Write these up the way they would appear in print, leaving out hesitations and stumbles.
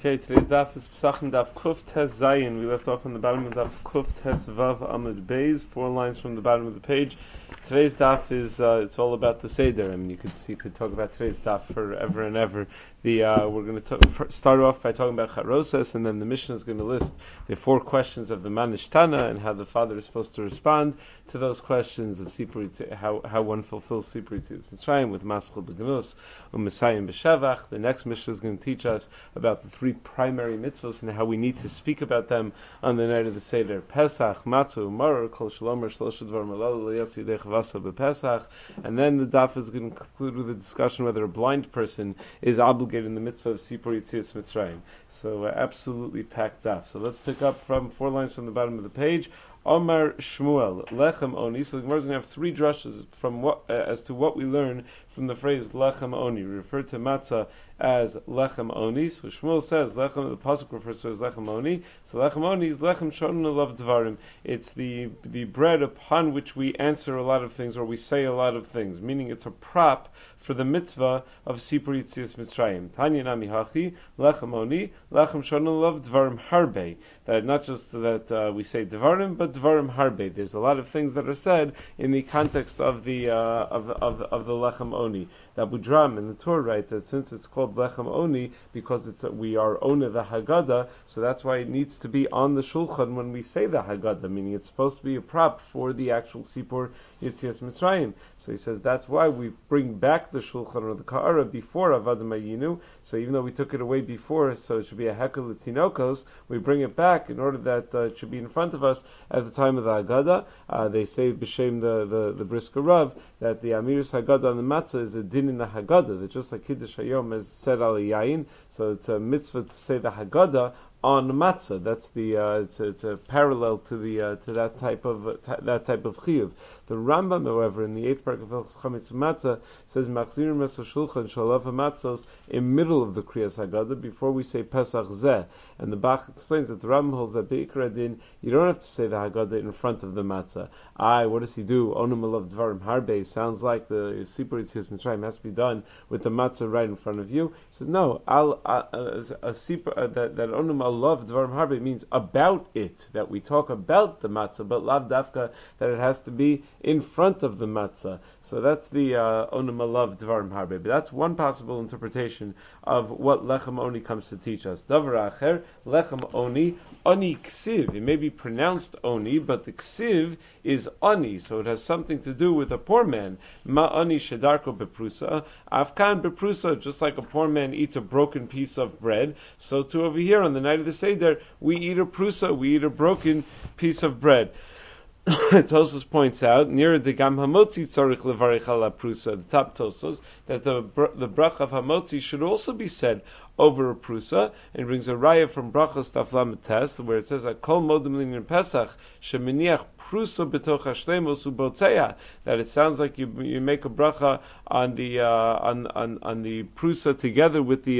Okay, today's daf is Pesachim daf Kuf Tes Zayin. We left off on the bottom of daf Kuf Tes Vav Amud Beis, 4 lines from the bottom of the page. Today's daf is it's all about the Seder. I mean, you could talk about today's daf forever and ever. We're going to start off by talking about Charosas, and then the Mishnah is going to list the 4 questions of the Manish Tana and how the father is supposed to respond to those questions of Sipur, how one fulfills Sipur Yitzias Mitzrayim with Maschil B'Ganus U'Mesayim B'Shevach. The next Mishnah is going to teach us about the 3 primary mitzvahs and how we need to speak about them on the night of the Seder. Pesach, Matzah, U'Maror, Kol Shalomer, Shlosh Dvar Malal, L'Yatz Yidei Chavasa B'Pesach. And then the daf is going to conclude with a discussion whether a blind person is obligated in the mitzvah of Sipur Yitzias Mitzrayim. So absolutely packed daf. So let's pick up from 4 lines from the bottom of the page. Omar Shmuel, Lechem Oni. So the Gemara is going to have 3 drushes from as to what we learn from the phrase Lechem Oni. We refer to matzah as Lechem Oni. So Shmuel says, the pasuk refers to as Lechem Oni. So Lechem Oni is Lechem Shonon Alav Dvarim. It's the bread upon which we answer a lot of things, or we say a lot of things, meaning it's a prop for the mitzvah of Sipur Yitzias Mitzrayim. Tanya Nami Hachi, Lechem Oni, Lechem Shonon Alav Dvarim Harbe. That not just that we say Dvarim, but Dvarim Harbe. There's a lot of things that are said in the context of the Lechem Oni. The Abu Dram in the Torah write that since it's called Lechem Oni because we are Ona the Haggadah, so that's why it needs to be on the Shulchan when we say the Haggadah, meaning it's supposed to be a prop for the actual Sipur Yitzias Mitzrayim. So he says that's why we bring back the Shulchan or the Ka'ara before Avad Mayinu. So even though we took it away before, so it should be a Hekel L'Tinokos, we bring it back in order that it should be in front of us at the time of the Haggadah. They say b'shem the Brisker Rav that the Amiris Haggadah on the matzah is a din in the Haggadah, that just like Kiddush Hayom has said al yayin, so it's a mitzvah to say the Haggadah on matzah. That's the it's a parallel to the to that type of chiyuv. The Rambam, however, in the 8th parak of Hilchos Chametz Matzah says Machzirim es Shulchan Shalav Matzos in middle of the Kriyas Haggadah before we say Pesach Zeh. And the Bach explains that the Rambam holds that Be'ikar Adin you don't have to say the Haggadah in front of the matzah. What does he do? Onum alav dvarim harbe. Sounds like the Sipur Yitzias Mitzrayim has to be done with the matzah right in front of you. He says no. That onum alav dvarim harbe means about it, that we talk about the matzah, but lav dafka that it has to be in front of the matzah. So that's the onum alav dvarim harbe. But that's one possible interpretation of what Lechem Oni comes to teach us. Davar acher, Lechem Oni, Oni ksiv. It may be pronounced Oni, but the ksiv is Ani, so it has something to do with a poor man. Ma Ani shedarko beprusa, Afkan beprusa, just like a poor man eats a broken piece of bread, so too over here on the night of the Seder, we eat a prusa, we eat a broken piece of bread. Tosos points out near the gam hamotzi tzarich levarich ala prusa, the top Tosos, that the bracha of hamotzi should also be said over a prusa, and brings a raya from brachas taflam test where it says kol modem lin pesach sheminiach prusa betoch hashlemos ubotzeya, that it sounds like you make a bracha on the prusa together with the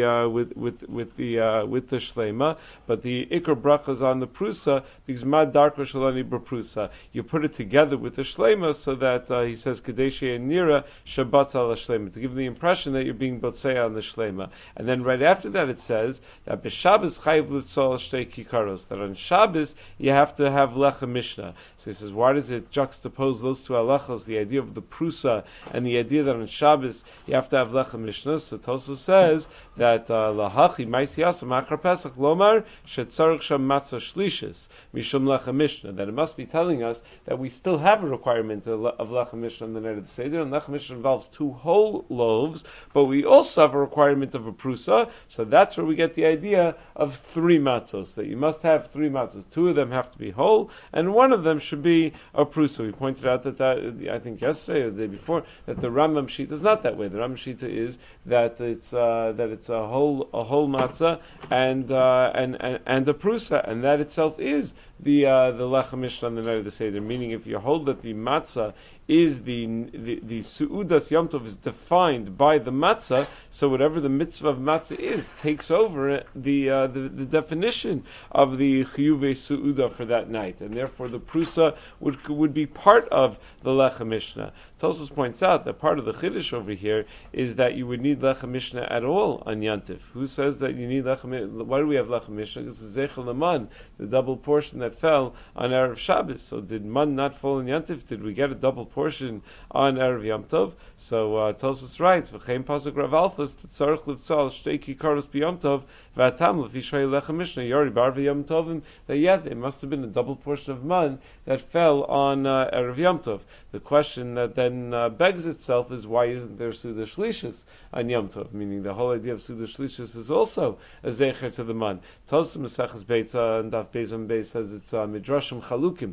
shlema, but the ikar bracha is on the prusa because mad darko shalani b'prusa. You put it together with the shlema so that he says kadeshi and nira shabbat al shlema, to give the impression that you're being botzeya on the shlema. And then right after that it says that b'Shabbos chayiv litzol shtei kikaros, that on Shabbos you have to have lechem mishnah. So he says, why does it juxtapose those 2 halachos, the idea of the prusa and the idea that on Shabbos you have to have lechem mishnah? So Tosa says that lahachi ma'isiyasa machar pesach lomar shetzarich sham matzah shlishis mishum lechem mishnah, that it must be telling us that we still have a requirement of lechem mishnah on the night of the Seder, and lechem mishnah involves 2 whole loaves, but we also have a requirement of a prusa, so that's where we get the idea of 3 matzos, that you must have 3 matzos. 2 of them have to be whole, and 1 of them should be a prusa. We pointed out that I think yesterday or the day before, that the Rambam Shita is not that way. The Rambam Shita is that it's a whole matzah and a prusa, and that itself is the lechem mishnah on the night of the Seder. Meaning, if you hold that the matzah is the su'udas Yom Tov is defined by the matzah, so whatever the mitzvah of matzah is takes over the definition of the chiyuvei su'uda for that night, and therefore the prusa would be part of the lechem mishnah. Tosfos points out that part of the chiddush over here is that you would need lechem mishnah at all on Yantif. Who says that you need lechem? Why do we have lechem mishnah? Because it's zeichel leman, the double portion that fell on Erev Shabbos. So did man not fall in Yantif? Did we get a double portion on Erev Yom Tov? So Tosfos writes, "V'chein pasuk Rav Alfas tzarich livtzal shtei kikaros b'Yom Tov v'atam lefishay lechem mishnah yori bar v'Yom Tovim." That there must have been a double portion of man that fell on Erev Yom Tov. The question that then begs itself is, why isn't there Suda Shlishis on Yom Tov? Meaning the whole idea of Suda Shlishis is also a zecher to the man. Tosfos Maseches Beitza and Daf Beis and Beis says it's Midrashim Chalukim,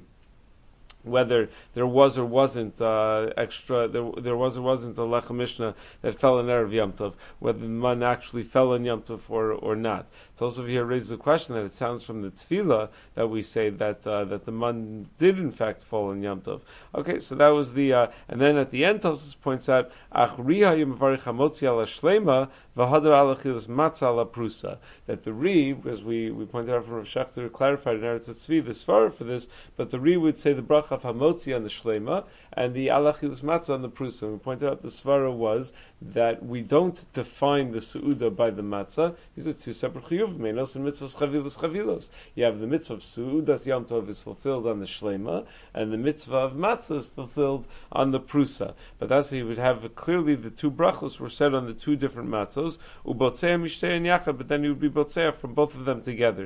whether there was or wasn't extra, there was or wasn't a lechem mishnah that fell in Erev Yom Tov, whether the man actually fell in Yom Tov or not. Tosfos here raises a question that it sounds from the tefillah that we say that the man did in fact fall in Yom Tov. Okay, so that was the and then at the end Tosfos points out Achriha Yimvarich Hamotzi Ala Shlema V'Hadar Ala Chilas Matzah Ala Prusa, that the Ri, as we pointed out from Rav Shechter, clarified in Eretz Tzvi the svara for this, but the Ri would say the bracha of Hamotzi on the Shlema and the Ala Chilas Matzah on the Prusa. And we pointed out the svara was that we don't define the Su'uda by the Matzah. These are two separate chiyuv, Menos and mitzvahs chavilos. You have the mitzvah of Su'udas Yom Tov is fulfilled on the Shlema, and the mitzvah of Matzah is fulfilled on the Prusa. But that's how you would have clearly the two brachos were said on the two different matzos, ubotzea mishtei and yachad, but then you would be botzea from both of them together.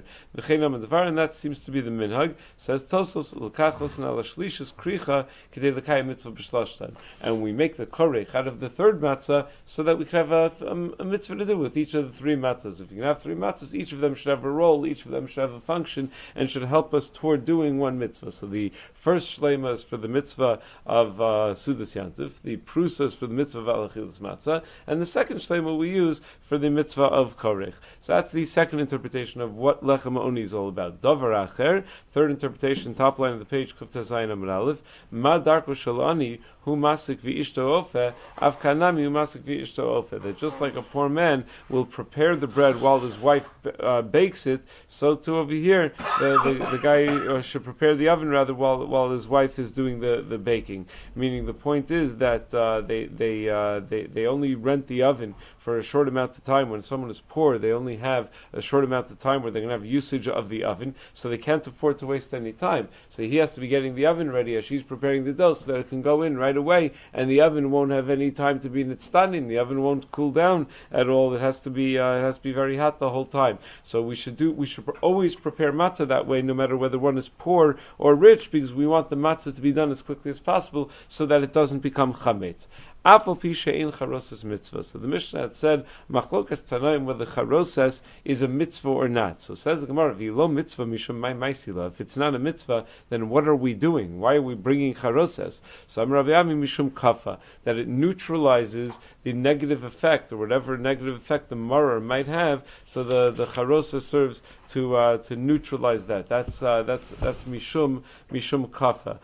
And that seems to be the minhag. Says Tosfos, l'kachos and ala shlishus kricha k'dei l'kayim mitzvah b'shlashtan. And we make the korech out of the third matzah so that we can have a mitzvah to do with each of the three matzahs. If you can have three matzahs, each of them should have a role, each of them should have a function, and should help us toward doing one mitzvah. So the first shlema is for the mitzvah of Sudas Yantif, the prusa is for the mitzvah of alachilas matzah, and the second shlema we use for the mitzvah of korech. So that's the second interpretation of what lechem oni is all about. Davar acher, third interpretation, top line of the page, Kuf Tezayin Amud Aleph, ma darko shalani hu masik v'ishto ofe, av kanami hu masik v'ishto ofe. That just like a poor man will prepare the bread while his wife bakes it, so too over here the guy should prepare the oven rather while his wife is doing the baking. Meaning the point is that they only rent the oven for a short amount of time. When someone is poor, they only have a short amount of time where they're going to have usage of the oven, so they can't afford to waste any time. So he has to be getting the oven ready as she's preparing the dough so that it can go in right away, and the oven won't have any time to be nitztanin. The oven won't cool down at all. It has to be very hot the whole time. So we should always prepare matzah that way, no matter whether one is poor or rich, because we want the matzah to be done as quickly as possible so that it doesn't become chametz. Afal pi she'ein charoses mitzvah. So the Mishnah had said machlokas tanaim whether charoses is a mitzvah or not. So says the Gemara, v'lo mitzvah mishum mai maisila. If it's not a mitzvah, then what are we doing? Why are we bringing charoses? So I'm Rav Yami mishum kafa, that it neutralizes the negative effect or whatever negative effect the maror might have. So the charoses serves to neutralize that. That's mishum kafa.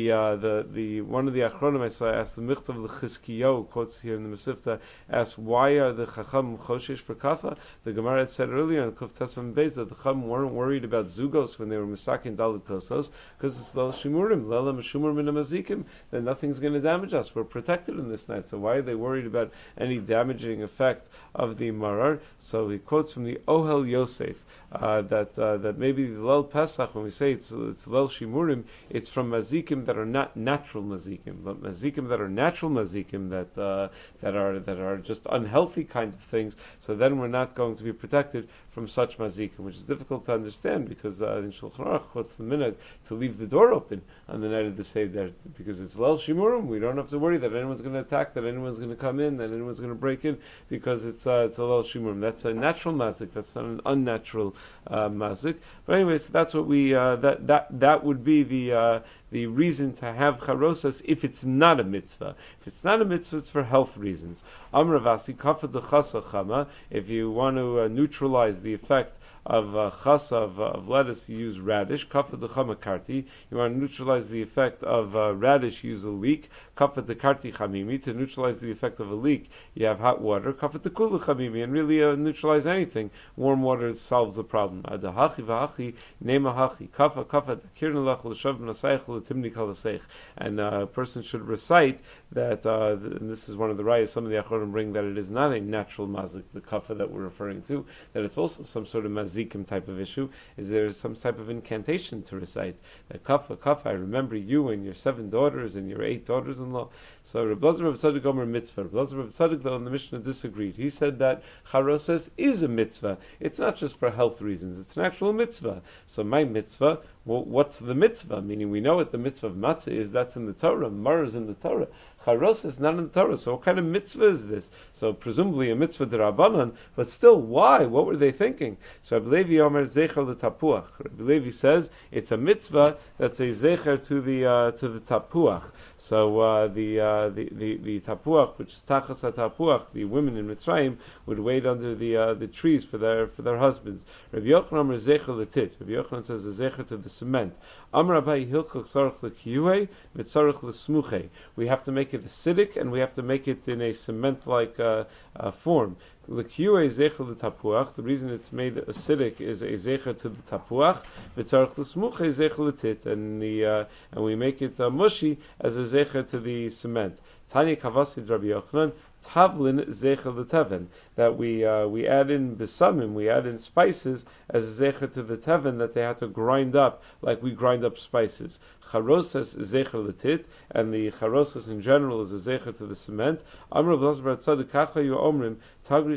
The one of the achronim I saw asked the Michtav l'Chizkiyahu, quotes here in the Mesivta, asked why are the Chacham choshesh for kafa? The Gemara had said earlier in Kuf Tesam Beis that the Chacham weren't worried about zugos when they were misakin daled kosos, because it's lel shimurim, lela meshumur min mazikim, then nothing's going to damage us. We're protected in this night. So why are they worried about any damaging effect of the marar? So he quotes from the Ohel Yosef that maybe the Lel Pesach, when we say it's Lel Shimurim, it's from mazikim that are not natural mazikim, but mazikim that are natural mazikim that are just unhealthy kind of things. So then we're not going to be protected from such mazikim, which is difficult to understand because in Shulchan Aruch quotes the minhag to leave the door open on the night of the Seder because it's Lel Shimurim. We don't have to worry that anyone's going to attack, that anyone's going to come in, that anyone's going to break in, because it's a Lel Shimurim. That's a natural mazik. That's not an unnatural mazik. But anyway, so that's what we that would be the reason to have charosas if it's not a mitzvah. If it's not a mitzvah, it's for health reasons. Amravasi kafad chama. If you want to neutralize the effect of chasa, of lettuce, you use radish. Kafa dechama karti, you want to neutralize the effect of radish, you use a leek. Kafa dekarti chamimi, to neutralize the effect of a leek, you have hot water. Kafa dekulu chamimi, and really neutralize anything, warm water solves the problem. Adahachi v'hachi, nema hachi, kafa kirnalach l'shav nasayich l'timni kalaseich. And a person should recite that, and this is one of the rayas, some of the Achorim bring that it is not a natural mazik, the kafa that we're referring to, that it's also some sort of mazikim type of issue. Is there some type of incantation to recite? That kafa, I remember you and your 7 daughters and your 8 daughters-in-law. So Reb Elazar Reb Tzadok Omer mitzvah. Reb Elazar Reb Tzadok, though, in the Mishnah disagreed. He said that charoses is a mitzvah. It's not just for health reasons. It's an actual mitzvah. So my mitzvah, well, what's the mitzvah? Meaning we know what the mitzvah of matzah is. That's in the Torah. Mar is in the Torah. Charos is not in the Torah. So what kind of mitzvah is this? So presumably a mitzvah d'Rabbanan, but still, why? What were they thinking? So Rabbi Levi Omer zecher l'tapuach. Rabbi Levi says it's a mitzvah that's a zecher to the tapuach. So the tapuach, which is tachas tapuach, the women in Mitzrayim would wait under the trees for their husbands. Rabbi Yochanan Omer zecher l'tit. Rabbi Yochanan says a zecher to the cement. Amar Abaye hilchach tzarich l'kiyuhei v'tzarich l'smuchei. We have to make it acidic and we have to make it in a cement-like form. L'kiyuhei zecher l'tapuach. The reason it's made acidic is a zecher to the tapuach. V'tzarich l'smuchei zecher l'tit, and we make it mushy as a zecher to the cement. Tanya kavasid Rabbi Yochanan. Tavlin zecher l'teven, that we add in besamim, we add in spices as a zecher to the teven that they had to grind up like we grind up spices. Charoses is zecher l'tit, and the charoses in general is a zecher to the cement. Amr Elazar bar Tzadok kacha yu omrim tagri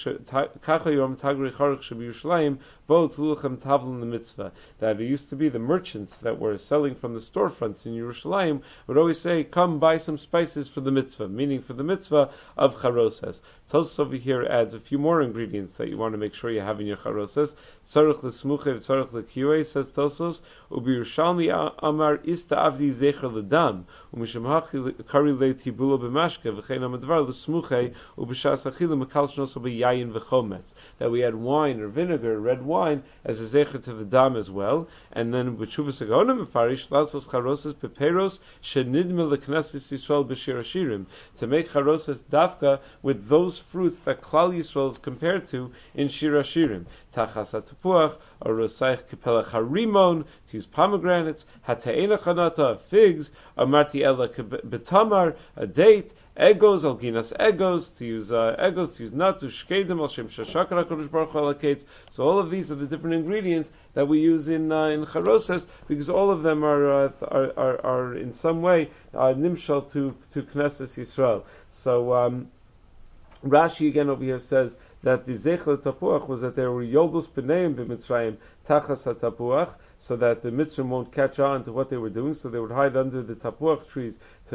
charich shebiyushalayim both lulchem tavlin the mitzvah. That it used to be the merchants that were selling from the storefronts in Yerushalayim would always say, "Come buy some spices for the mitzvah," meaning for the mitzvah of charoses. Tosfos over here adds a few more ingredients that you want to make sure you have in your charoses. Tzarich l'smuchei v'tzarich l'kiyuhei, says Tosfos. Ubiyushalmi amar ista avdi zecher l'dam u'misham hachi kari le'tibulo b'mashke v'chein amadvar l'smuchei u'b'shas achila mekal shnoso b'yayin v'chometz. That we add wine or vinegar, red wine, as a zecher to the dam as well. And then b'tshuvas hagonim mefarish lasos charoses peperos shenidme l'knesses Yisrael b'shir hashirim, to make charoses dafka with those fruits that Klal Yisrael is compared to in Shir Hashirim. Tachas hatapuach, or rosaich kepelach harimon, to use pomegranates, hata'ena chanata, figs, amarti ela betamar, a date, egos, alginas egos, to use natu, shkedim, al shem shashakar HaKadosh Baruch Hu alakates. So all of these are the different ingredients that we use in charoses, because all of them are in some way nimshal to Knesset Yisrael. So Rashi again over here says that the zecher tapuach was that there were yoldus b'neim b'Mitzrayim tachas hatapuach, so that the Mitzrayim won't catch on to what they were doing, so they would hide under the tapuach trees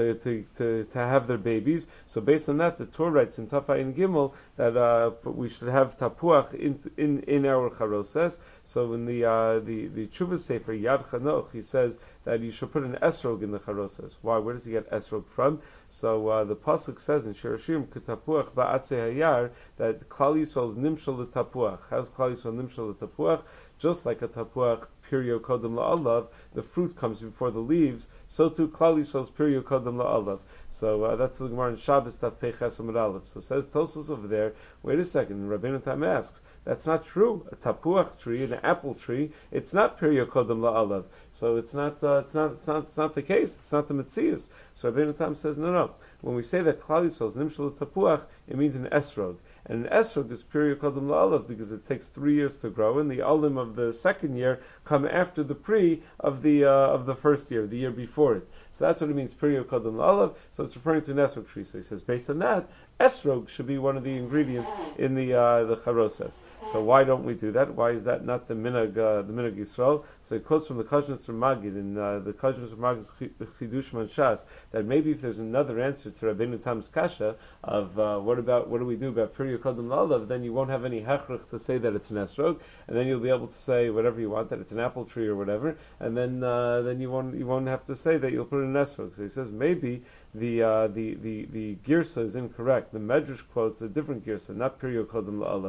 to have their babies. So based on that, the Torah writes in Tafai Gimel that we should have tapuach in our charoses. So in the Tshuvah Sefer Yad Chanoch, he says that you should put an esrog in the charoses. Why? Where does he get esrog from? So the pasuk says in Shir Hashirim k'tapuach ba'atzei hayar that Klal Yisrael is nimshal l'tapuach. How's Klal Yisrael nimshal l'tapuach? Just like a tapuach pirio kodem la'alav, the fruit comes before the leaves, so too Klal Yisrael's pirio kodem la'alav. So that's the Gemara in Shabbos Taf Peiches Amud Aleph. So says Tosfos over there, wait a second, Rabbeinu Tam asks, that's not true. A tapuach tree, an apple tree, it's not pirio kodem la'alav. So it's not the case, it's not the Metzius. So Rabbeinu Tam says, no. When we say that Klal Yisrael is nimshal tapuach, it means an esrog. And an esrog is period kodem la'alav because it takes 3 years to grow, and the olim of the second year come after the pri of the first year, the year before it. So that's what it means, period kodem la'alav. So it's referring to an esrog tree. So he says, based on that, esrog should be one of the ingredients in the charoses. So why don't we do that? Why is that not the minhag Yisrael? So he quotes from the Kajnas from Magid in the Kajnas from Magid's Chidush Manshas that maybe if there's another answer to Rabbeinu Tam's kasha of what do we do about period kodem la'alav, then you won't have any hechrich to say that it's an esrog, and then you'll be able to say whatever you want, that it's an apple tree or whatever, and then you won't have to say that you'll put it in esrog. So he says maybe the girsa is incorrect. The Medrash quotes a different girsa, not period kodem la'alav.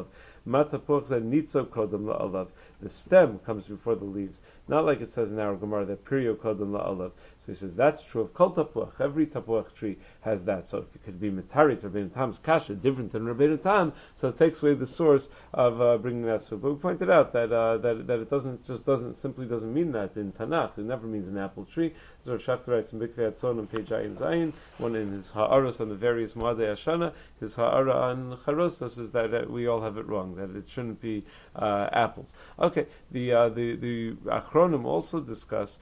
Ma tapuach ze nitzo kodem la'alav. The stem comes before the leaves. Not like it says in our Gemara that pirio kodem la'alav. So he says that's true of kol tapuach. Every tapuach tree has that. So if it could be mitarit Rabbeinu Tam's kasha, different than Rabbeinu Tam, so it takes away the source of bringing that. So, but we pointed out that that it doesn't mean that in Tanakh. It never means an apple tree. So Shafter writes in Bikvei Atzon on page Ayin Zayin, one in his Ha'aros on the various Moadei Hashana, his Ha'ara on Charosas is that we all have it wrong, that it shouldn't be apples. Okay, the Achronim also discuss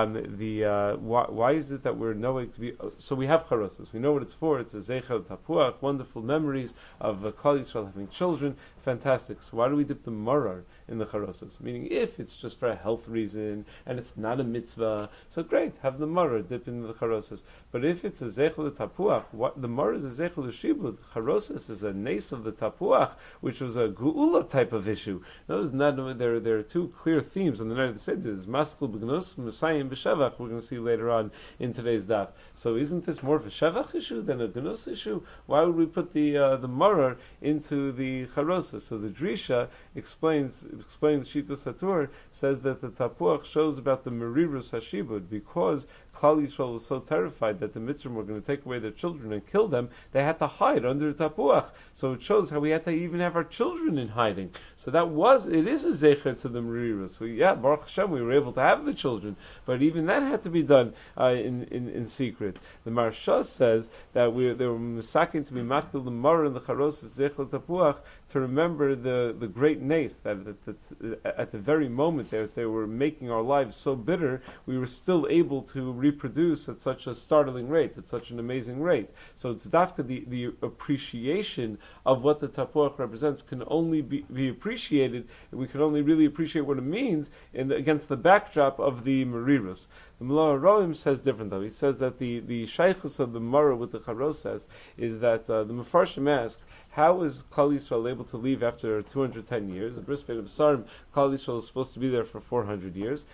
why is it that we're knowing to be. So we have Charosas. We know what it's for. It's a Zeichel Tapuach, wonderful memories of Klal Yisrael having children. Fantastic. So why do we dip the marar in the Charosas? Meaning, if it's just for a health reason and it's not a mitzvah, so great, have the marar dip in the Charosas. But if it's a Zeichel Tapuach, the marar is a Zeichel Shibud. Charosas is a nace of the Tapuach, which was a Geula type of issue. There are two clear themes on the night of the Seder. There's Maskul B'Gnus, Messiah B'Shevach, we're going to see later on in today's daf. So isn't this more of a Shevach issue than a Gnus issue? Why would we put the marar into the Charosas? So the Drisha explains Shita Satur, says that the Tapuach shows about the Merirus Hashibud, because Klal Yisrael was so terrified that the Mitzrayim were going to take away their children and kill them, they had to hide under the Tapuach. So it shows how we had to even have our children in hiding. So it is a zecher to the Merirus. Baruch Hashem, we were able to have the children, but even that had to be done in secret. The Marsha says that they were misaking to be makbil the Mar and the Charos zecher Tapuach to remember the great nace that at the very moment that they were making our lives so bitter, we were still able to reproduce at such a startling rate, at such an amazing rate. So it's dafka, the appreciation of what the tapuach represents can only be appreciated, we can only really appreciate what it means against the backdrop of the merirus. The Mullah Roim says different though. He says that the shaykhus of the Mara with the Charosas is that the Mefarshim ask, how is Klal Yisrael able to leave after 210 years? The Bris Bein B'Sarim, Klal Yisrael is supposed to be there for 400 years.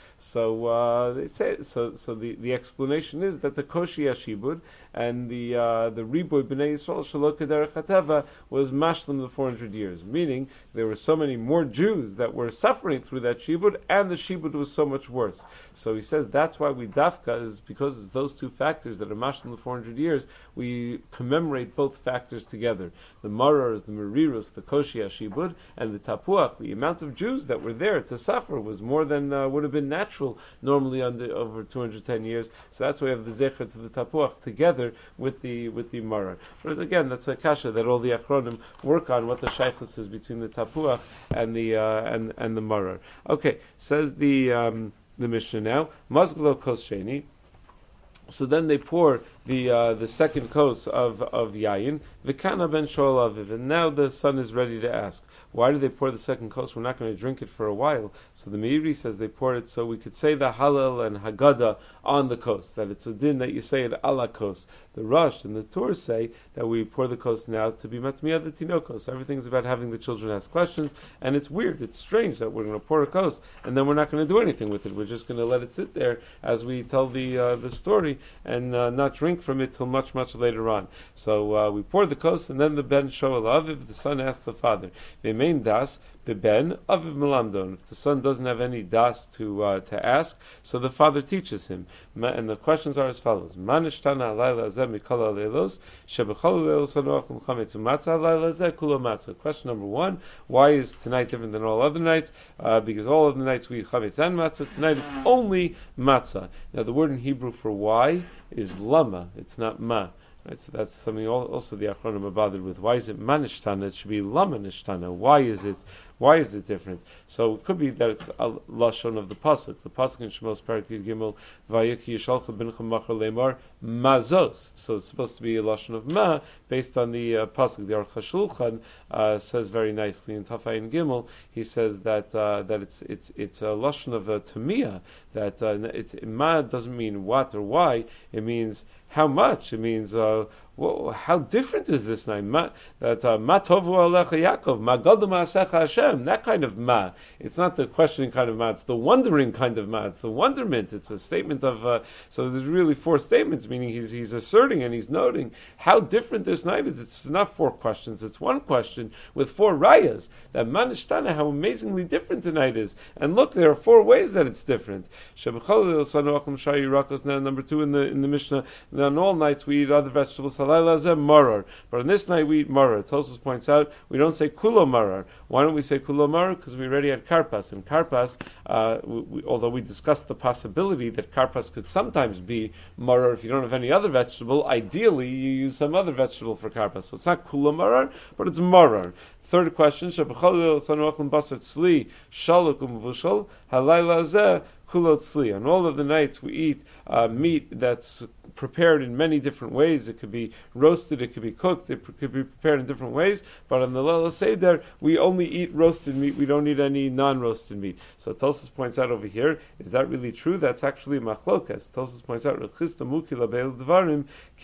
So they say the explanation is that the Koshi Yashibud and the Riboy B'nai Yisrael Shalok Kederech HaTeva was mashlim the 400 years, meaning there were so many more Jews that were suffering through that Shibud, and the Shibud was so much worse. So he says that's why we dafka, is because it's those two factors that are mashlim the 400 years, we commemorate both factors together. The Marar is the Merirus, the Koshi Hashibud, and the Tapuach, the amount of Jews that were there to suffer was more than would have been natural normally over 210 years. So that's why we have the Zecher to the Tapuach together with the Marar. But again, that's a kasha that all the Achronim work on, what the shaykhus is between the Tapuach and the Marar. Okay, says the Mishnah now, Mazglo Kos Sheni. So then they pour the second kos of yayin, v'kana ben shol aviv, and now the son is ready to ask, why do they pour the second kos? We're not going to drink it for a while. So the Meiri says they pour it so we could say the Hallel and Haggadah on the kos, that it's a din that you say it ala kos. The Rosh and the Tur say that we pour the kos now to be matmiyah the tinokos. So everything's about having the children ask questions, and it's weird, it's strange that we're going to pour a kos and then we're not going to do anything with it. We're just going to let it sit there as we tell the story and not drink from it till much later on. So we pour the kos, and then the ben shoel aviv, the son asked the father, the main das ben aviv melamdon. If the son doesn't have any das to ask, so the father teaches him. And the questions are as follows: Manishtana alayla azeh mikol aleilos shebechol aleilos anoach l'chametz u'matzah alayla azeh kulo matzah. Question number one: why is tonight different than all other nights? Because all other nights we eat chametz and matzah. Tonight it's only matzah. Now the word in Hebrew for why is lama. It's not ma. Right, so that's something also the Achronim are bothered with. Why is it manishtana? It should be lama nishtana. Why is it different? So it could be that it's a lashon of the pasuk. The pasuk in Shemos Perek Yud Gimel, Vayiki Yishalcha Bincha Machar Lemar Mazos. So it's supposed to be a lashon of ma based on the pasuk. The Aruch HaShulchan says very nicely in Tafayin Gimel. He says that it's a lashon of a tamiyah. That it's ma doesn't mean what or why. It means how much. It means how different is this now? Ma tovu alecha Yaakov, ma gadol ma'asecha Hashem. That kind of ma. It's not the questioning kind of ma. It's the wondering kind of ma. It's the wonderment. It's a statement of. So there's really four statements meaning he's asserting and he's noting how different this night is. It's not 4 questions, it's 1 question with 4 rayas. That manishtana, how amazingly different tonight is. And look, there are 4 ways that it's different. Now, number 2 in the Mishnah, that on all nights we eat other vegetables, marar. But on this night we eat marar. Tosfos points out we don't say kulo marar. Why don't we say kulo marar? Because we already had karpas. And karpas, although we discussed the possibility that karpas could sometimes be marar if you don't have any other vegetable, ideally you use some other vegetable for karpas. So it's not kulo marar, but it's marar. Third question, on all of the nights we eat meat that's prepared in many different ways. It could be roasted, it could be cooked, it could be prepared in different ways. But on the Leil Seder, we only eat roasted meat. We don't eat any non-roasted meat. So Tosfos points out over here, is that really true? That's actually machlokas. Tosfos points out, Rechista mukila beil dvarim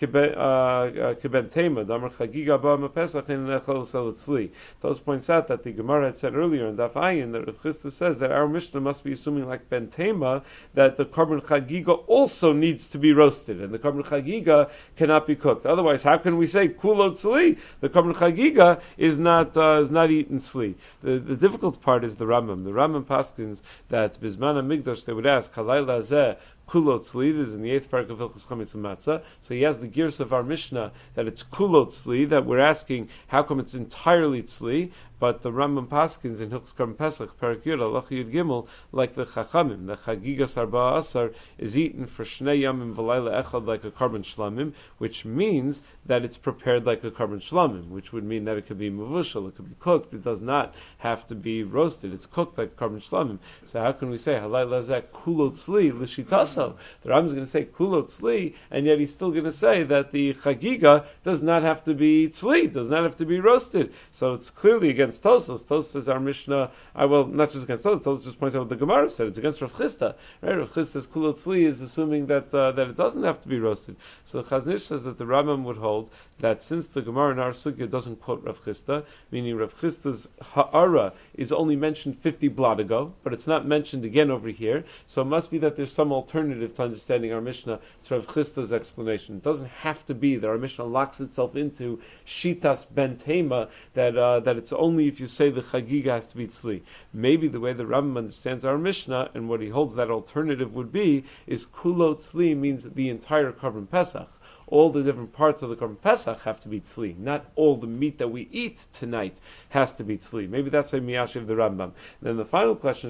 keben tema damar chagiga ba mepesach in nechal selitzli. Tosfos points out that the Gemara had said earlier in Daf Ayin that Rechista says that our Mishnah must be assuming like ben tema that the korban chagiga also needs to be roasted, and the korban chagiga cannot be cooked. Otherwise, how can we say kulo tzli? The korban chagiga is not eaten tzli. The difficult part is the Rambam. The Rambam paskins that bisman hamikdash they would ask halayla zeh kulo tzli. This is in the 8th parak of Hilchos Chametz U'Matzah. So he has the gears of our Mishnah that it's kulo tzli, that we're asking how come it's entirely tzli. But the Rambam paskins in Hilchos Korban Pesach, Parak Yud, Halacha Yud Gimel, like the Chachamim, the Chagigas Arba Asar is eaten for Shnei Yamim V'Layla Echad like a korban shlamim, which means that it's prepared like a korban shlamim, which would mean that it could be mevushal, it could be cooked. It does not have to be roasted. It's cooked like korban shlamim. So how can we say Halayla Zeh Kulo Tzli L'Shitaso? The Rambam is going to say Kulo Tzli, and yet he's still going to say that the Chagiga does not have to be tzli, does not have to be roasted. So it's clearly against Tosfos. Tosfos says our Mishnah, not just against Tosfos, Tosfos just points out what the Gemara said. It's against Rav Chisda. Right? Rav Chisda's Kulo Tzli is assuming that it doesn't have to be roasted. So Chazon Ish says that the Rambam would hold that since the Gemara in our Sugya doesn't quote Rav Chisda, meaning Rav Chisda's Ha'ara is only mentioned 50 blot ago, but it's not mentioned again over here, so it must be that there's some alternative to understanding our Mishnah to Rav Chisda's explanation. It doesn't have to be that our Mishnah locks itself into Shitas Ben Tema, that it's only if you say the Chagiga has to be tzli. Maybe the way the Rambam understands our Mishnah, and what he holds that alternative would be, is Kulo Tzli means the entire Korban Pesach. All the different parts of the Korban Pesach have to be tzli. Not all the meat that we eat tonight has to be tzli. Maybe that's why Miyashiv the Rambam. Then the final question,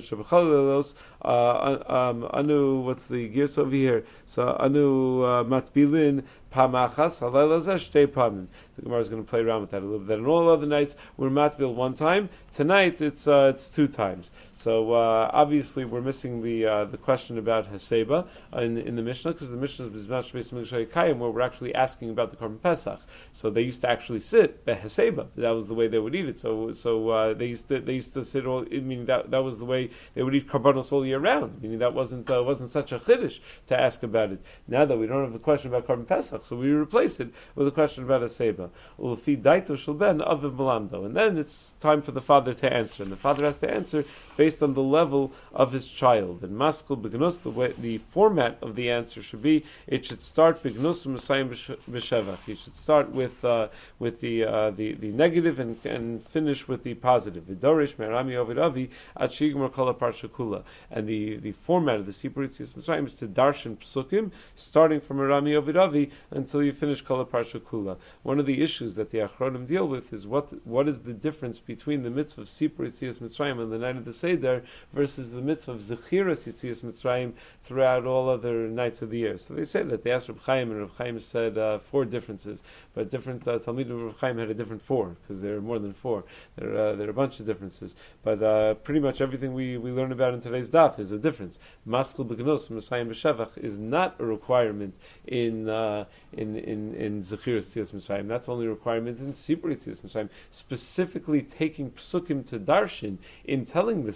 anu, what's the gears over here? So anu matbilin pamachas halayla zeh shtei pamim. The Gemara is going to play around with that a little bit. And all other nights we're matbil 1 time. Tonight it's 2 times. So obviously we're missing the question about Haseba in the Mishnah, because the Mishnah is Bizman Shbeis Mikdashei Kayim, where we're actually asking about the Korban Pesach. So they used to actually sit Haseba. That was the way they would eat it. So they used to sit all. Meaning that was the way they would eat karbanos all year round. Meaning that wasn't such a chiddush to ask about it. Now that we don't have a question about Korban Pesach, so we replace it with a question about Haseba. Ulefi daito shel ben aviv melamdo, and then it's time for the father to answer, and the father has to answer based on the level of his child. And maskul begnus, the format of the answer should be, it should start begnus Messiah b'shevach. You should start with the negative and finish with the positive. V'dorish merami ovid avi ad shigmar kol parsha kula. And the format of the Sipur Yetzias Mitzrayim is to darshan psukim, starting from merami ovid avi until you finish kol parsha kula. One of the issues that the Achronim deal with is what is the difference between the mitzvah of Sipur Yetzias Mitzrayim on the night of the Seder versus the mitzvah of Zechiras Yetzias Mitzrayim throughout all other nights of the year. So they say that they asked Reb Chaim, and Reb Chaim said 4 differences, but different Talmidim of Reb Chaim had a different 4, because there are more than 4. There are a bunch of differences, but pretty much everything we learn about in today's daf is a difference. Maskul b'gnos Messiah b'shevach is not a requirement in Zechiras Yetzias Mitzrayim. That's only a requirement in Sipur Yetzias Mitzrayim. Specifically taking psukim to darshan in telling the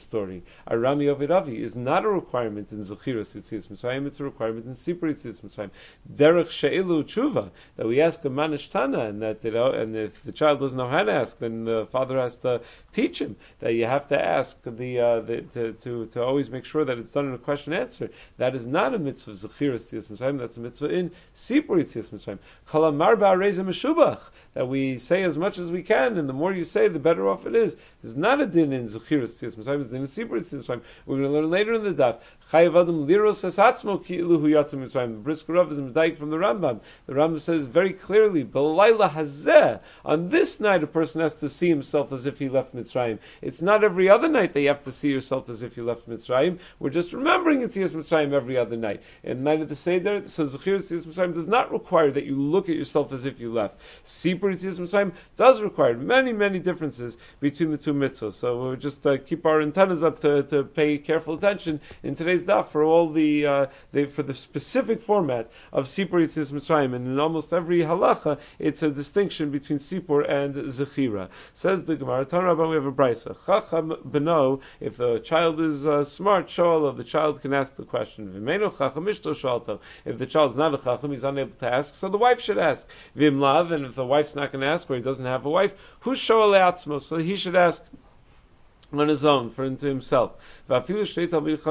story. Arami Oviravi is not a requirement in Zechiras Yitzias Mitzrayim, it's a requirement in Sipur Yitzias Mitzrayim. Derech She'ilu Tshuva, that we ask a manishtana, and that and if the child doesn't know how to ask, then the father has to teach him that you have to ask to always make sure that it's done in a question answer. That is not a mitzvah of Zechiras Yitzias Mitzrayim, that's a mitzvah in Sipur Yitzias Mitzrayim. Kala Marba Reza Meshubach, that we say as much as we can, and the more you say, the better off it is. It's not a din in Zechiras Yitzias Mitzrayim, it's a din in Sipur Yitzias Mitzrayim. We're going to learn later in the daf. Chayav Adam liros hasatzmo ki'ilu hu yatsa Mitzrayim. The Brisker Rav is medayik from the Rambam. The Rambam says very clearly, B'layla hazeh, on this night a person has to see himself as if he left Mitzrayim. It's not every other night that you have to see yourself as if you left Mitzrayim. We're just remembering Yitzias Mitzrayim every other night. In the night of the Seder, so Zechiras Yitzias Mitzrayim does not require that you look at yourself as if you left. Sipur Yitzias Mitzrayim does require many, many differences between the two mitzvahs. So we'll just keep our antennas up to pay careful attention in today's daf for all for the specific format of Sipur Yitzias Mitzrayim. And in almost every halacha, it's a distinction between Sipur and Zechira. Says the Gemara, Tan Rabban, we have a brisa. Chacham beno, if the child is smart, shoalav, the child can ask the question. V'meinu chacham ishto shalto. If the child's not a chacham, he's unable to ask, so the wife should ask. V'imlav, and if the wife's not going to ask, or he doesn't have a wife, who shoal atzmo, so he should ask on his own, for himself. Even two Talmidei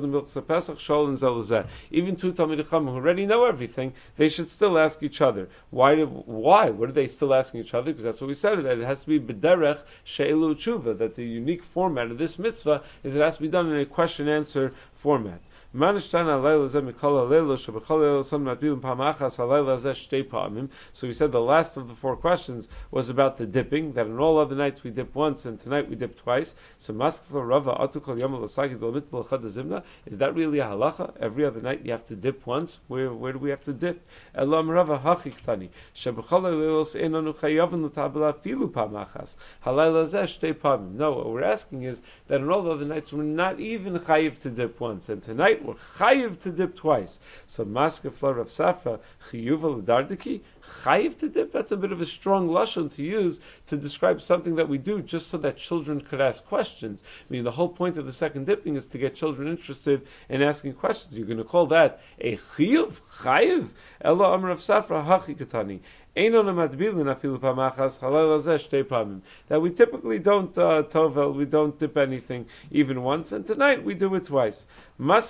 Chacham who already know everything, they should still ask each other. Why? What are they still asking each other? Because that's what we said, that it has to be b'derech she'ilu tshuva, that the unique format of this mitzvah is it has to be done in a question-answer format. So we said the last of the four questions was about the dipping, that in all other nights we dip once and tonight we dip twice. So is that really a halacha? Every other night you have to dip once? Where do we have to dip? No, what we're asking is that in all the other nights we're not even chayiv to dip once, and tonight we're chayiv to dip twice. So maska flor of Safra chiyuva l'dardiki, chayiv to dip, that's a bit of a strong lashon to use to describe something that we do just so that children could ask questions. I mean, the whole point of the second dipping is to get children interested in asking questions. You're going to call that a chiyuv, chayiv? Ella amar of Safra hachi katani. That we typically don't tovel, we don't dip anything even once, and tonight we do it twice. So we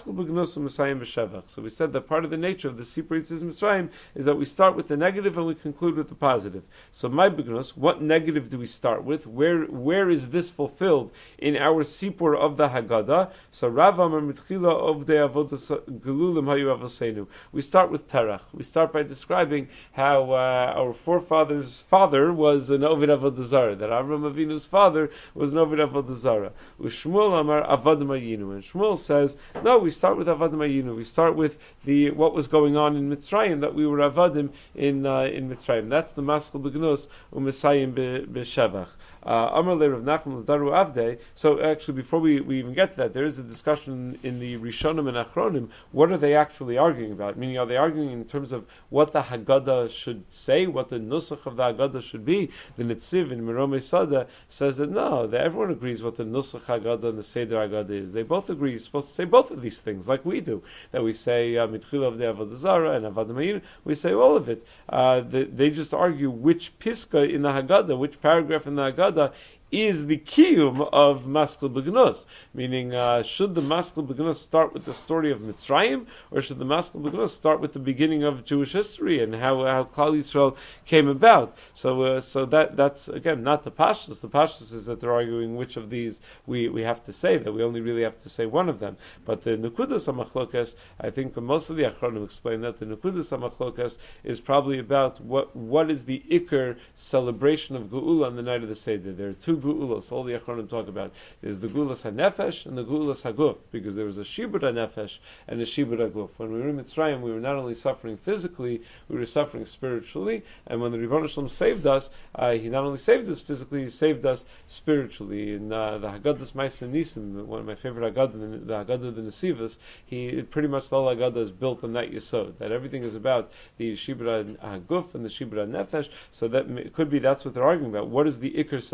said that part of the nature of the Sipur Yitzias Mitzrayim is that we start with the negative and we conclude with the positive. So my begnus, what negative do we start with? Where is this fulfilled in our Sipur of the Haggadah? So Rav Amar Mitchila of the Avodas Gelulim Hayu Avosenu. We start with Terach. We start by describing how our forefather's father was an Ovid Avodah Zarah, that Avram Avinu's father was an Ovid Avodah Zarah. Shmuel Amar Avadim Ayinu, and Shmuel says, no, we start with Avadim Ayinu. We start with what was going on in Mitzrayim, that we were Avadim in Mitzrayim. That's the Maskal B'Gnus U'Mesayim B'Shevach. Amar Le Rav Nachman L'Daru Avdei. So actually, before we even get to that, there is a discussion in the Rishonim and Achronim. What are they actually arguing about? Meaning, are they arguing in terms of what the Haggadah should say, what the Nusach of the Haggadah should be? The Netziv in Meromei Sada says that no, that everyone agrees what the Nusach Haggadah and the Seder Haggadah is. They both agree you're supposed to say both of these things, like we do. That we say Mitchila of the Avodah Zarah and Avadim Ayinu. We say all of it. They just argue which piska in the Haggadah, which paragraph in the Haggadah is the kiyum of Maskal B'Gnus, meaning should the Maskal B'Gnus start with the story of Mitzrayim, or should the Maskal B'Gnus start with the beginning of Jewish history and how Klal Yisrael came about? So that's again not the Pashtus. The Pashtus is that they're arguing which of these we have to say, that we only really have to say one of them. But the Nekudas HaMachlokas, I think most of the Achronim explain that the Nekudas HaMachlokas is probably about what is the Iker celebration of Geula on the night of the Seder. There are two Geulas, all the Achronim talk about. There's the Geulas HaNefesh and the Geulas HaGuf, because there was a Shibud HaNefesh and a Shibud HaGuf. When we were in Mitzrayim, we were not only suffering physically, we were suffering spiritually, and when the Ribono Shalom saved us, he not only saved us physically, he saved us spiritually. In the Haggadah's Ma'aseh Nisim, one of my favorite Haggadah, the Haggadah of the Nesivos, pretty much the whole Haggadah is built on that Yesod, that everything is about the Shibud HaGuf and the Shibud HaNefesh, so that it could be that's what they're arguing about. What is the Iker celebration?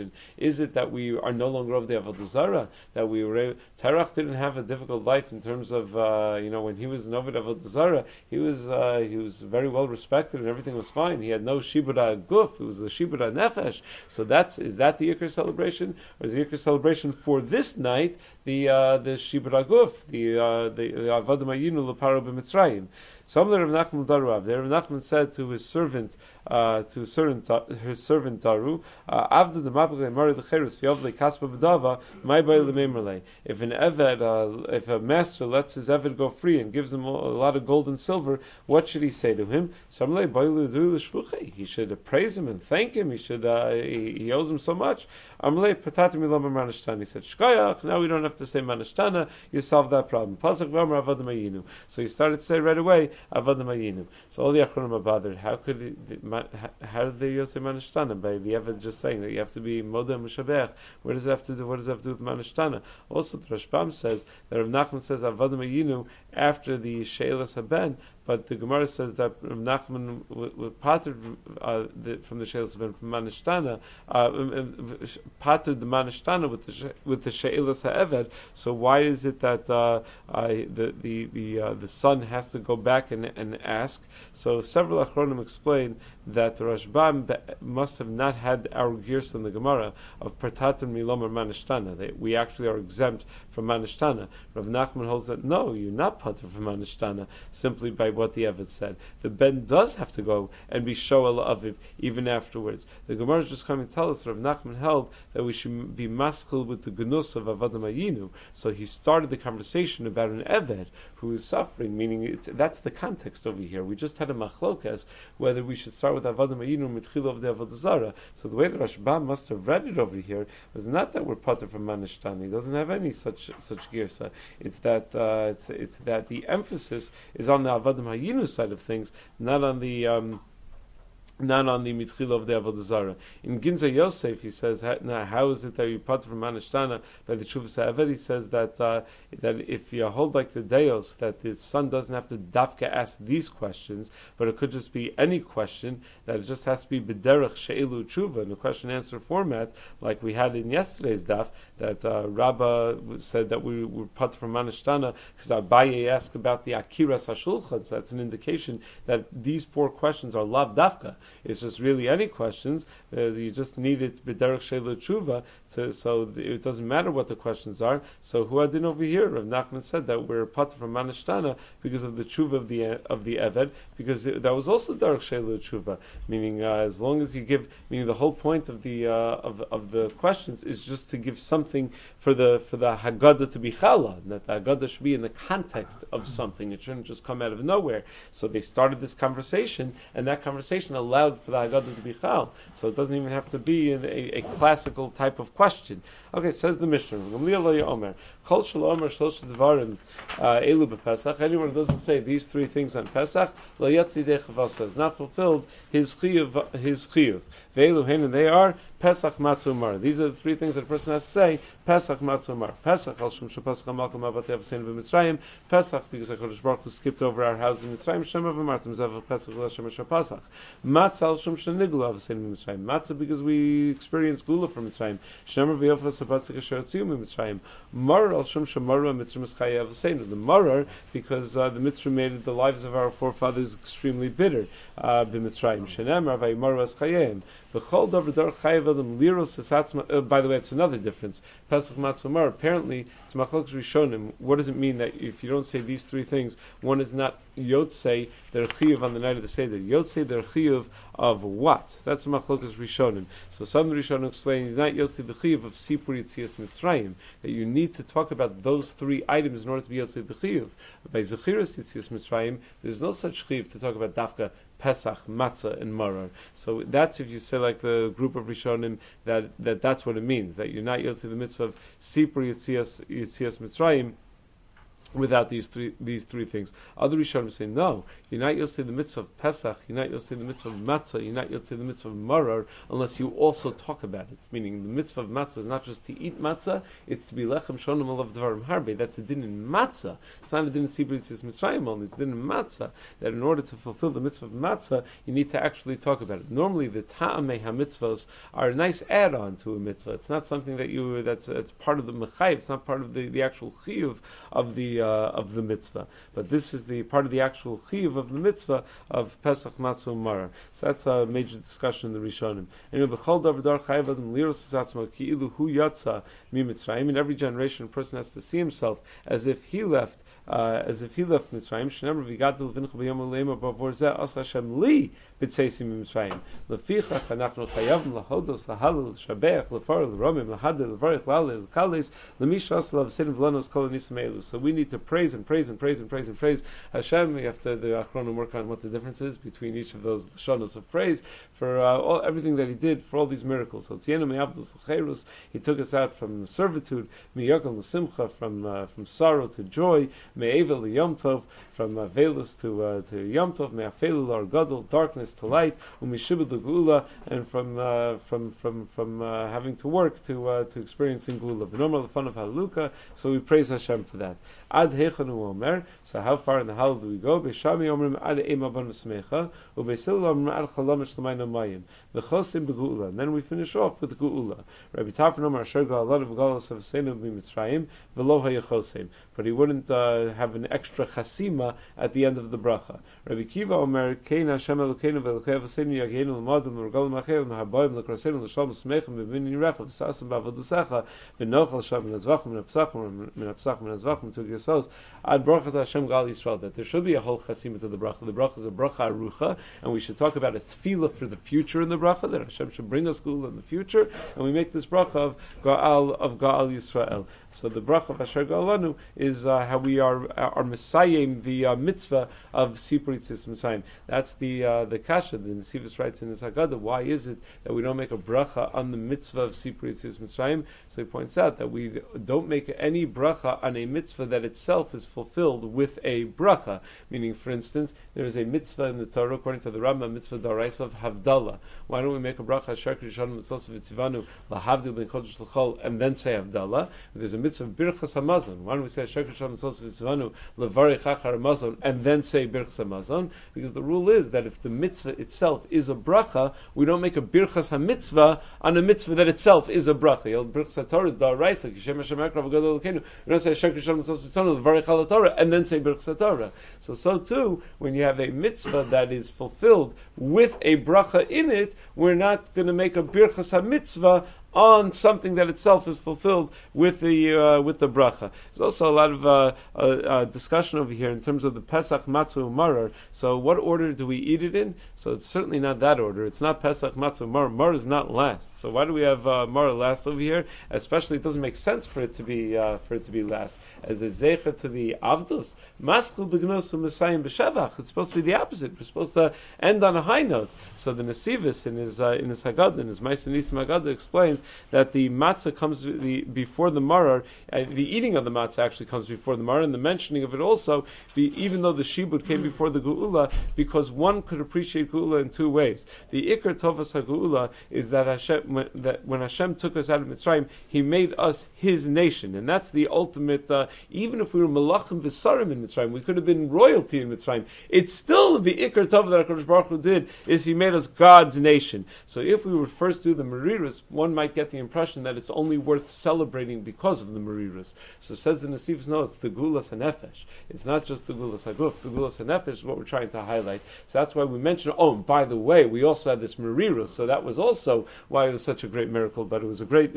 celebration? Is it that we are no longer of the Avodah Zarah? That we were Terach didn't have a difficult life in terms of when he was an Ovid Avodah Zarah, he was very well respected and everything was fine. He had no Shibura Guf, it was the Shibura Nefesh. So is that the Yikr celebration, or is the Yikr celebration for this night the Shibura Guf, the Avodah Mayinu L'Paro B'Mitzrayim? Some of the Rav Nachman Daru, Rav Nachman said to his servant, Daru, Avda the Mapagay Mari L'Cherus V'Yavle Kaspa B'Dava My Bay L'Memrele. If an Eved, if a master lets his Eved go free and gives him a lot of gold and silver, what should he say to him? He should praise him and thank him. He should he owes him so much. He said, Shkoyach, now we don't have to say Manashtana, you solve that problem. Pasuk V'Amar Avodah Mayinu. So he started to say right away, Avodah Mayinu. So all the Achronim are bothered. How did they say Manashtana? By the Eved just saying that you have to be Modeh Mushabech. What does it have to do with Manashtana? Also, the Rashbam says that Rav Nachman says Avodah Mayinu after the She'elas Haben, but the Gemara says that Rav Nachman parted from the She'elas Haben from Manashtana, parted the Manashtana with the She'elas Ha'eved. So why is it that the son has to go back and ask? So several Achronim explain that the Rashbam must have not had our gears in the Gemara of Partatim Milomar Manashtana. We actually are exempt from Manashtana. Rav Nachman holds that no, you're not pater from Manashtana simply by what the Eved said. The Ben does have to go and be Shoel Aviv even afterwards. The Gemara is just coming to tell us that Rav Nachman held that we should be maskil with the Gnus of Avodah Mayinu. So he started the conversation about an Eved who is suffering, meaning that's the context over here. We just had a machlokas whether we should start with Avodah Mayinu Mitchil of the Avodah Zarah. So the way the Rashbam must have read it over here was not that we're pater from Manashtana. He doesn't have any such girsa. It's that the emphasis is on the Avodah Mayinu side of things, not on the mitchila of the Avodah Zarah. In Ginza Yosef, he says, how is it that you part from Manashtana by the Chuvas HaEved? He says that if you hold like the Deos, that the son doesn't have to dafka ask these questions, but it could just be any question, that it just has to be b'derech she'ilu tshuva, in a question-answer format, like we had in yesterday's daf, that Rabbah said that we were part from Manashtana, because Abaye asked about the Akiras HaShulchan, so that's an indication that these 4 questions are lav dafka. It's just really any questions. You just need it b'derech she'ilu tshuva, so it doesn't matter what the questions are. So who adin over here? Rav Nachman said that we're part from Manashtana because of the tshuva of the Eved, because that was also derech she'ilu tshuva, meaning as long as you give, meaning the whole point of the questions is just to give something for the Haggadah to be chala, that the Haggadah should be in the context of something. It shouldn't just come out of nowhere. So they started this conversation, and that conversation allowed for the Haggadah to be chal. So it doesn't even have to be a classical type of question. Okay, says the Mishnah. Anyone who doesn't say these 3 things on Pesach, is not fulfilled his chiyuv. And they are Pesach Matzah Mar. These are the 3 things that a person has to say. Pesach Matzah Mar. Pesach al Shem Shapasach Malkam Avatei Avsein v'Mitzrayim. Pesach because HaKadosh Baruch Hu skipped over our house in Mitzrayim. Shem v'Martim Zav Pesach L'Shem Shapasach. Matzah al Shem Sheniglu Avsein v'Mitzrayim. Matzah because we experienced Gula from Mitzrayim. Shem v'Yofas Sapasach Asher Tziyum v'Mitzrayim. Mar al Shem Shemaru Mitzrayim Eschaya Avsein. The Marar because the Mitzrayim made the lives of our forefathers extremely bitter. B'Mitzrayim. Shenem Ravay Maru Eschayim. By the way, it's another difference. Pesach Matzah Mar, apparently, it's Machlokes Rishonim. What does it mean that if you don't say these 3 things, one is not Yotzei, their chiyuv on the night of the Seder? Yotzei, their chiyuv of what? That's Machlokes Rishonim. So some Rishonim explain it's not Yotzei the chiyuv of Sipur Yitzias Mitzrayim, that you need to talk about those 3 items in order to be Yotzei the chiyuv. By Zechiras Yitzias Mitzrayim, there's no such chiyuv to talk about Dafka, Pesach, Matzah, and Marar. So that's if you say like the group of Rishonim that's what it means, that you're not Yotzei the mitzvah of Sipur Yitzias Mitzrayim, without these three things. Other Rishonim say no. You're not Yotzei the mitzvah of Pesach. You're not Yotzei the mitzvah of Matzah. You're not Yotzei the mitzvah of Marar unless you also talk about it. Meaning the mitzvah of Matzah is not just to eat Matzah; it's to be lechem shonim olav dvarim harbe. That's a din in Matzah. It's not a din in Sibris Mitzrayim only. It's a din in Matzah. That in order to fulfill the mitzvah of Matzah, you need to actually talk about it. Normally, the ta'amei ha-mitzvahs are a nice add-on to a mitzvah. It's not something that it's part of the mechayiv. It's not part of the actual chiyuv of the mitzvah, but this is the part of the actual chiyuv of the mitzvah of Pesach Matzah Marar. So that's a major discussion in the Rishonim. In every generation, a person has to see himself as if he left Mitzrayim. Shneimar v'gadol v'incha b'yom u'leimah b'avor zeh as Hashem li b'tzeisim Mitzrayim. Lefichach anachnu chayavim lahodos lahalil shabeach lefar l'romim lahadil levarich lalil l'kales l'mishas l'avsedim v'lanos kol anisam elu. So we need to praise and praise and praise and praise and praise Hashem. We have to the Achronim work on what the difference is between each of those shanos of praise for everything that He did, for all these miracles. So Tzienu me'avdos l'cheirus, He took us out from servitude, miyagam l'simcha, from sorrow to joy, me'evel l'yom tov, from velus to yom tov, me'afelu l'ar gadol, darkness to light, u'mishibud l'geula, and from having to work to experiencing geula. V'nomar l'fanav haluka. So we praise Hashem for that. Ad heichanu omer. So how far in the Hallel do we go? Beishami omrim ad eima banu smecha, u'beisil omrim ad chalamesh l'mayna mayim, v'chosim b'geula. And then we finish off with geula. Rabbi Tarfon omer asher ga'alad v'galas avseinu b'mitzrayim v'lo hayachosim. But he wouldn't have an extra chasima at the end of the bracha. Rabbi Kiva omer kein Hashem Elokeinu v'Elokei avseinu yageinu l'madim l'regalim acherim l'habayim l'kraseinu l'shalom smechem v'vinin yirecha v'sasam b'avodasecha v'nochal sham min azvachim min apsachim min azvachim to yourselves ad brachat Hashem gal Yisrael. That there should be a whole chasima to the bracha. The bracha is a bracha arucha, and we should talk about a tefillah for the future in the bracha, that Hashem should bring us geula in the future, and we make this bracha of Gaal Yisrael. So the bracha of Asher Ga'alanu is how we are messiahing the mitzvah of Sipur Yitzis Mitzrayim. That's the kasha. The Nesivos writes in his Haggadah, why is it that we don't make a bracha on the mitzvah of Sipur Yitzis Mitzrayim? So he points out that we don't make any bracha on a mitzvah that itself is fulfilled with a bracha. Meaning, for instance, there is a mitzvah in the Torah, according to the Rambam, mitzvah d'oraisa of Havdalah. Why don't we make a bracha Asher Krishon Mitzvos V'Tzivanu Lahavdil Ben Kodesh L'Chol and then say Havdalah? There's a mitzvah of Birchas HaMazon. Why don't we say Asher Krishon Mitzvos V'Tzivanu Levarich Achar HaMazon and then say Birchas HaMazon? Because the rule is that if the mitzvah itself is a bracha, we don't make a Birchas HaMitzvah on a mitzvah that itself is a bracha. Birchas HaTorah is d'oraisa. Kishem Hashem Ekrav Gadol Elokeinu. We don't say Asher Krishon Mitzvos V'Tzivanu Levarich HaTorah and then say Birchas HaTorah. So too, when you have a mitzvah that is fulfilled with a bracha in it, we're not going to make a Birchas HaMitzvah on something that itself is fulfilled with the bracha. There's also a lot of discussion over here in terms of the Pesach Matzah Marar. So what order do we eat it in? So it's certainly not that order. It's not Pesach Matzah Marar. Marar is not last. So why do we have Marar last over here? Especially, it doesn't make sense for it to be last. As a zecher to the Avdos, Maskul B'gnos U'Mesayim B'Shevach. It's supposed to be the opposite. We're supposed to end on a high note. So the Nesivos in his Haggadah, in his Ma'aseh Nisim Haggadah, explains that the matzah comes before the marar. The eating of the matzah actually comes before the marar, and the mentioning of it also, even though the shibud came before the geula, because one could appreciate geula in two ways. The ikar tovas hageula is that when Hashem took us out of Mitzrayim, He made us His nation, and that's the ultimate. Even if we were malachim v'sarim in Mitzrayim, we could have been royalty in Mitzrayim. It's still the ikar tov that HaKadosh Baruch Hu did, is He made us God's nation. So if we would first do the Mariras, one might get the impression that it's only worth celebrating because of the Mariras. So says the Nesivos, no, it's the Gulas HaNefesh. It's not just the Gulas HaGuf. The Gulas HaNefesh is what we're trying to highlight. So that's why we mentioned, and by the way, we also had this Mariras, so that was also why it was such a great miracle, but it was a great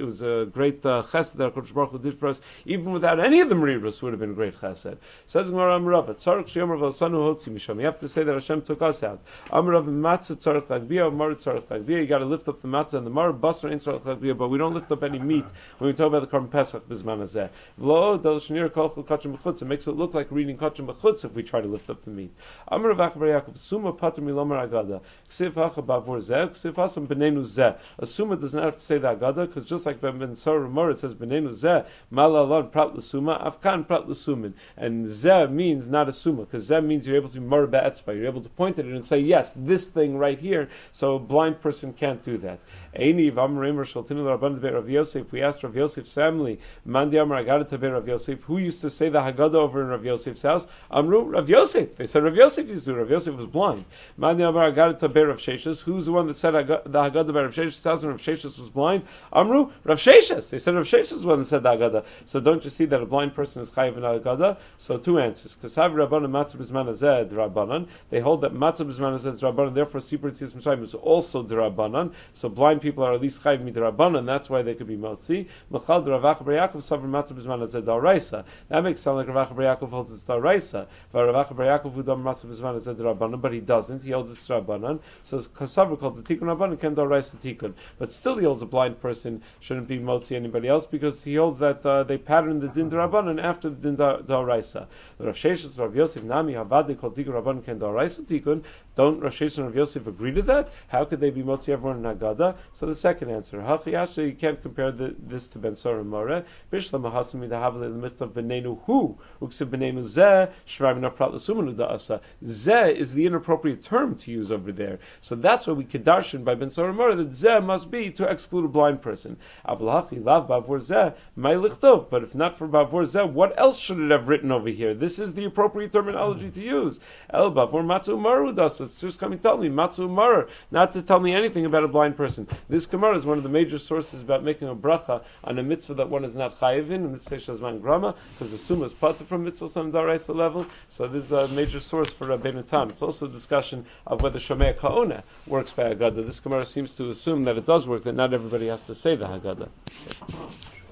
chesed that HaKadosh Baruch Hu did for us. Even without any of the Mariras, would have been a great chesed. Says Gemara Amrava, Tzarech She'omer V'Alsanu Hotzi Misham. You have to say that Hashem took us out. Amrav Matzah Tzarech Lagbiyah, Mar Tzarech Lagbiyah. You got to lift up the matzah and the mar basar in Tzarech Lagbiyah, but we don't lift up any meat when we talk about the Korban Pesach Bizman Hazeh. V'lo Del Shnir Kolchel Kachim B'chutz. It makes it look like reading Kachim B'chutz if we try to lift up the meat. Amrav Achbar Yaakov Suma Pater Milomar Agada. Ksiv Hacha Bavor Zeh. Ksiv Hasam B'neinu Zeh. A Suma doesn't have to say the Agada, because just like Ben Sarah Mor it says B'neinu Zeh Malalon Prat L'Suma Nafkan Prat L'Sumin. And Zeh means not a Suma, because Zeh means you're able to be Mar Be'etzva, you're able to point at it and say, yes, this thing right here, so a blind person can't do that. Eini V'Amreim Shaltinu L'Rabban Be'er Rav Yosef, we asked Rav Yosef's family, Mandi Amar Agada Be'er Rav Yosef, who used to say the Haggadah over in Rav Yosef's house? Amru Rav Yosef. They said Rav Yosef used to do. Rav Yosef was blind. Mandi Amar Agada Be'er Rav Sheshes, who's the one that said the Haggadah by Rav Sheshes' house and Rav Sheshes was blind? Amru Rav Sheshes. They said Rav Sheshes was the one that said the Haggadah. So don't you see that a blind person is chayiv in Haggadah? So two answers. Because Havi Rabbanan Matzah B'Zman Hazeh D'Rabbanan. They hold that Matzah B'Zman Hazeh D'Rabbanan. Therefore, Sipur Tzias Mitzrayim is also D'Rabbanan. So blind people are at least chayiv D'Rabbanan. That's why they could be motzi. Mechal D'Rav Acha Bar Yaakov Savra Matzah B'Zman Hazeh D'Oraisa. That makes sound like Rav Acha Bar Yaakov holds it's D'Oraisa. But Rav Acha Bar Yaakov Udam Matzah B'Zman Hazeh D'Rabbanan. But he doesn't. He holds it's D'Rabbanan. So Kasavra called the Tikkun Rabbanan can D'Oraisa Tikkun. But still, he holds a blind person shouldn't be motzi anybody else because he holds that they pattern the din D'Rabbanan after the din D'Oraisa. Rav Sheshes, Rav Yosef, Nami Havadi called Tikkun Rabbanan can D'Oraisa Tikkun. Don't Rav Sheshes and Rav Yosef agree to that? How could they be motzi everyone in Haggadah? So the second answer, Hachi you can't compare this to Ben Sora Moreh. Bishlam Mahasimi the Havli the Mitzvah Benenu Hu Uksib Benenu Zeh Shravim Prat L'Sumanu Da'asa. Zeh is the inappropriate term to use over there. So that's why we kedarshan by Ben Sora Moreh that Zeh must be to exclude a blind person. Avlachi Lav Bavor Zeh May Lichtov. But if not for Bavor Zeh, what else should it have written over here? This is the appropriate terminology to use. El Bavor Matzu Maru Da'asa. It's just coming to tell me Matzu Maru, not to tell me anything about a blind person. This Gemara is one of the major sources about making a bracha on a mitzvah that one is not chayiv in, a mitzvah shazman grama, because the summa is pater from mitzvah on daraisa level. So this is a major source for Rabbeinu Tam. It's also a discussion of whether Shomei Ka'ona works by Haggadah. This Gemara seems to assume that it does work, that not everybody has to say the Haggadah. Okay.